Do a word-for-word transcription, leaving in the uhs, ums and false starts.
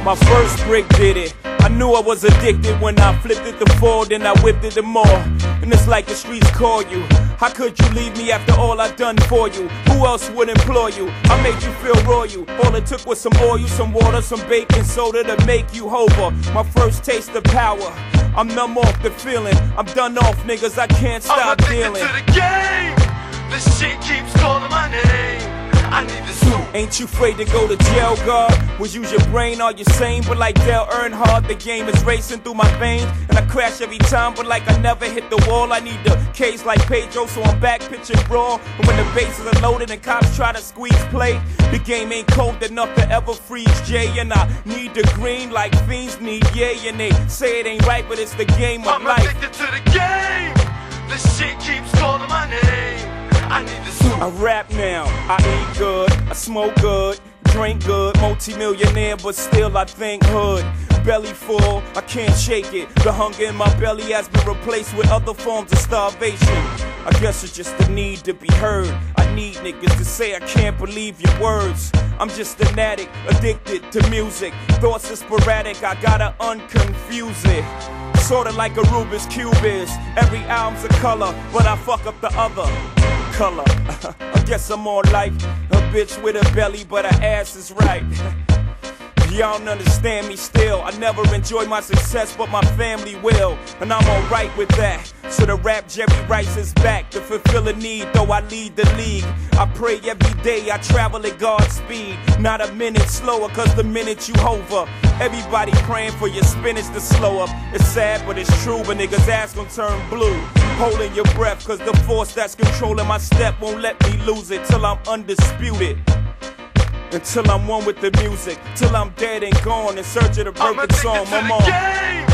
My first brick did it. I knew I was addicted when I flipped it to four, then I whipped it to more. And it's like the streets call you. How could you leave me after all I've done for you? Who else would implore you? I made you feel royal. All it took was some oil, some water, some baking soda to make you hover. My first taste of power. I'm numb off the feeling. I'm done off, niggas. I can't stop I'm dealing. to the game. This shit keeps calling my name. I need the suit. Ain't you afraid to go to jail, God? Was use your brain, are you sane? But like Dale Earnhardt, the game is racing through my veins. And I crash every time, but like I never hit the wall. I need the case like Pedro, so I'm back pitching raw. And when the bases are loaded and cops try to squeeze play, the game ain't cold enough to ever freeze Jay. And I need the green like fiends need yay. And they say it ain't right, but it's the game of I'm life. I'm addicted to the game. This shit keeps calling my name. I need the suit. I rap now, I eat good, I smoke good, drink good, multi-millionaire but still I think hood. Belly full, I can't shake it. The hunger in my belly has been replaced with other forms of starvation. I guess it's just the need to be heard. I need niggas to say I can't believe your words. I'm just an addict, addicted to music. Thoughts are sporadic, I gotta unconfuse it. Sorta like a Rubik's Cube is. Every album's a color, but I fuck up the other color. I guess I'm more like a bitch with a belly, but her ass is right. Y'all don't understand me still. I never enjoy my success, but my family will. And I'm alright with that. So the rap Jerry Rice is back to fulfill a need, though I lead the league. I pray every day, I travel at God's speed. Not a minute slower, cause the minute you hover, everybody praying for your spinach to slow up. It's sad, but it's true, but niggas' ass gon' turn blue. Holding your breath, cause the force that's controlling my step won't let me lose it till I'm undisputed. Until I'm one with the music, till I'm dead and gone in search of the perfect song. I'm on.